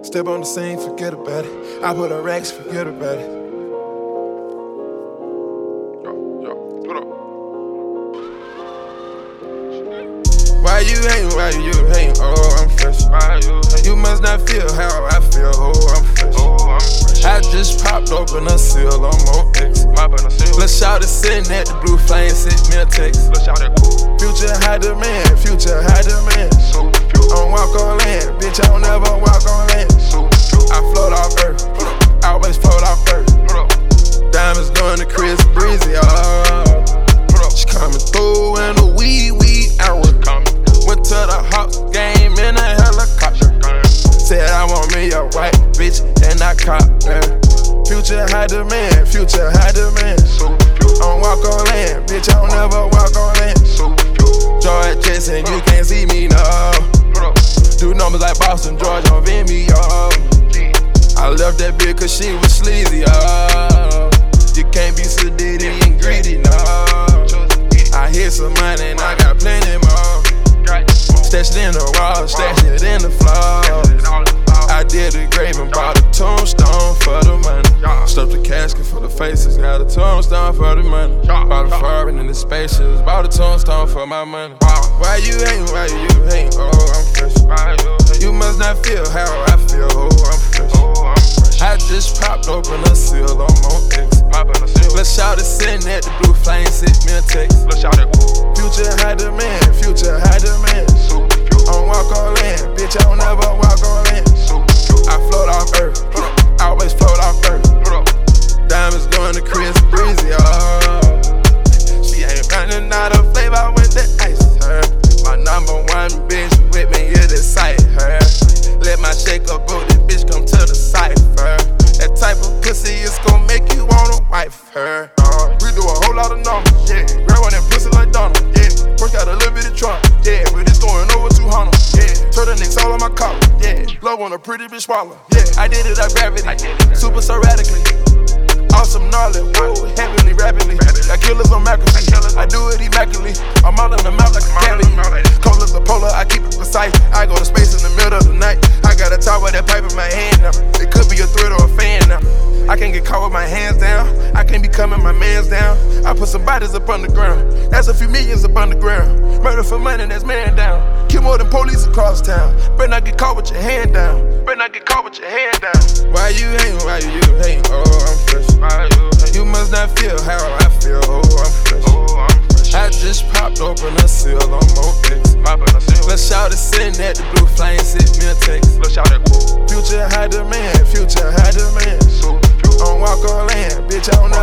Step on the scene, forget about it. I put a racks, forget about it. Why you hating? Oh, I'm fresh. You must not feel how I feel. Oh, I'm fresh. I just popped open a seal, I'm on X. Let's shout it sitting at the blue flame, sent me a text. Future high demand, future high demand. I don't walk on land, bitch, I don't never walk on land. I float off earth, I always float off earth. Diamonds doing the Chris Breezy, oh. She coming through in a wee hour. Went to the Hawks game in a helicopter. Said I want me a white bitch and I copped her. Future high demand, future high demand. I don't walk on land, bitch, I don't never walk on land. George Jetson, you can't see me, no. Do numbers like Boston, George on Vimeo. I left that bitch cause she was sleazy, oh. You can't be sedated and greedy, no. I hit some money and I got plenty more. Stash it in the walls, stash it in the floors. I did the grave and bought a tombstone for the money. Stuffed the casket for the faces, got a tombstone for the money. Bought a foreign in the spaceships, bought a tombstone for my money. Why you hating? Oh, I'm fresh. You must not feel how I feel. Oh, I'm fresh. I just popped open a seal, I'm on X. Let's shout it sitting at the blue flame, sent me a text. Future high demand, future high demand. I don't walk on land, bitch, I don't never walk on land. I float off earth, I always float off earth. Diamonds doing the Chris Breezy, oh. She ain't running out of flavor with the ice, her. My number one bitch with me is the sight, her. Let my shake up booty bitch come to the cipher. That type of pussy is gon' make you wanna wife her. We do a whole lot of numbers, yeah. Grab on that pussy like Donald, yeah. Work out a little bit of trunk, yeah. But it's going over 200, yeah. Turn the nicks all on my collar, yeah. Love on a pretty bitch swallow, yeah. I did it like gravity, super so radically. Awesome gnarly, whoa, heavenly, rapidly. Got killers on McAfee, I do it immaculately. I'm all in the mouth like a cavity. Cold as a polar, I keep it precise. I go to space in the middle of the night. I got a top with that pipe in my hand now. It could be a threat or a fan now. I can't get caught with my hands down. I can't be coming my mans down. I put some bodies up on the ground. That's a few millions up on the ground. Murder for money, that's man down. Kill more than police across town. Better not get caught with your hand down. Better not get caught with your hand down. Why you hating? Oh, I'm fresh. You must not feel how I feel. Oh, I'm fresh. I just popped open a seal, I'm on X. Let's shout it sitting at the blue flame, sent me a text. Future high demand, future high demand. I don't walk on land, bitch, I don't